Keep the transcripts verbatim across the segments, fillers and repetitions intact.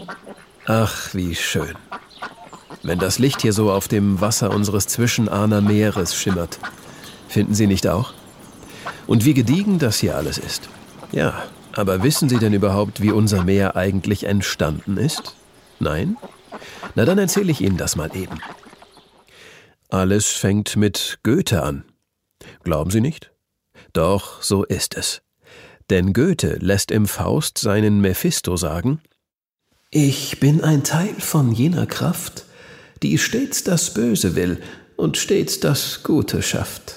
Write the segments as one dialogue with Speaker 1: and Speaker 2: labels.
Speaker 1: Ach, wie schön. Wenn das Licht hier so auf dem Wasser unseres Zwischenahner Meeres schimmert. Finden Sie nicht auch? Und wie gediegen das hier alles ist. Ja, aber wissen Sie denn überhaupt, wie unser Meer eigentlich entstanden ist? Nein? Na, dann erzähle ich Ihnen das mal eben. Alles fängt mit Goethe an. Glauben Sie nicht? Doch, so ist es. Denn Goethe lässt im Faust seinen Mephisto sagen: Ich bin ein Teil von jener Kraft, die stets das Böse will und stets das Gute schafft.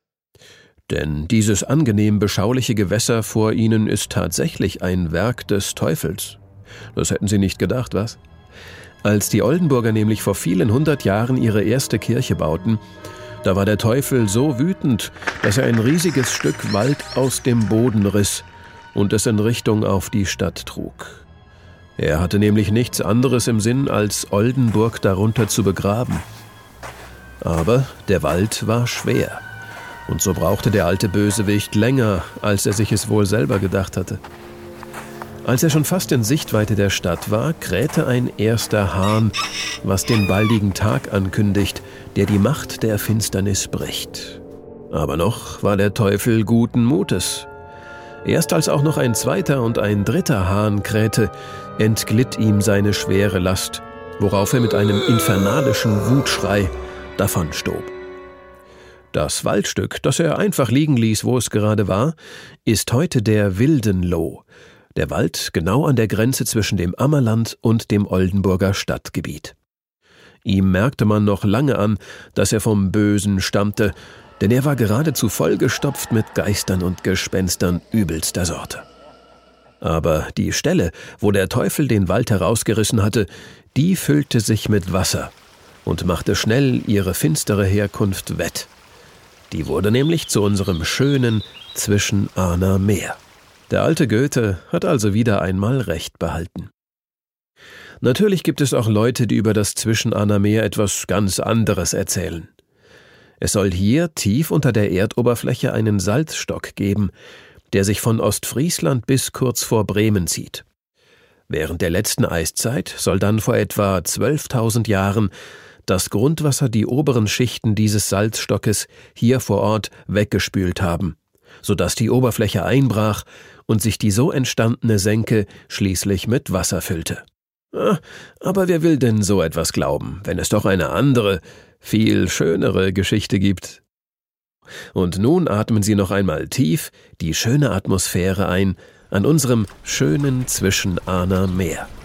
Speaker 1: Denn dieses angenehm beschauliche Gewässer vor Ihnen ist tatsächlich ein Werk des Teufels. Das hätten Sie nicht gedacht, was? Als die Oldenburger nämlich vor vielen hundert Jahren ihre erste Kirche bauten, da war der Teufel so wütend, dass er ein riesiges Stück Wald aus dem Boden riss und es in Richtung auf die Stadt trug. Er hatte nämlich nichts anderes im Sinn, als Oldenburg darunter zu begraben. Aber der Wald war schwer. Und so brauchte der alte Bösewicht länger, als er sich es wohl selber gedacht hatte. Als er schon fast in Sichtweite der Stadt war, krähte ein erster Hahn, was den baldigen Tag ankündigt, der die Macht der Finsternis bricht. Aber noch war der Teufel guten Mutes. Erst als auch noch ein zweiter und ein dritter Hahn krähte, entglitt ihm seine schwere Last, worauf er mit einem infernalischen Wutschrei davonstob. Das Waldstück, das er einfach liegen ließ, wo es gerade war, ist heute der Wildenloh, der Wald genau an der Grenze zwischen dem Ammerland und dem Oldenburger Stadtgebiet. Ihm merkte man noch lange an, dass er vom Bösen stammte, denn er war geradezu vollgestopft mit Geistern und Gespenstern übelster Sorte. Aber die Stelle, wo der Teufel den Wald herausgerissen hatte, die füllte sich mit Wasser und machte schnell ihre finstere Herkunft wett. Die wurde nämlich zu unserem schönen Zwischenahner Meer. Der alte Goethe hat also wieder einmal Recht behalten. Natürlich gibt es auch Leute, die über das Zwischenahner Meer etwas ganz anderes erzählen. Es soll hier tief unter der Erdoberfläche einen Salzstock geben, der sich von Ostfriesland bis kurz vor Bremen zieht. Während der letzten Eiszeit soll dann vor etwa zwölftausend Jahren das Grundwasser die oberen Schichten dieses Salzstockes hier vor Ort weggespült haben, sodass die Oberfläche einbrach und sich die so entstandene Senke schließlich mit Wasser füllte. Aber wer will denn so etwas glauben, wenn es doch eine andere, viel schönere Geschichte gibt? Und nun atmen Sie noch einmal tief die schöne Atmosphäre ein an unserem schönen Zwischenahner Meer.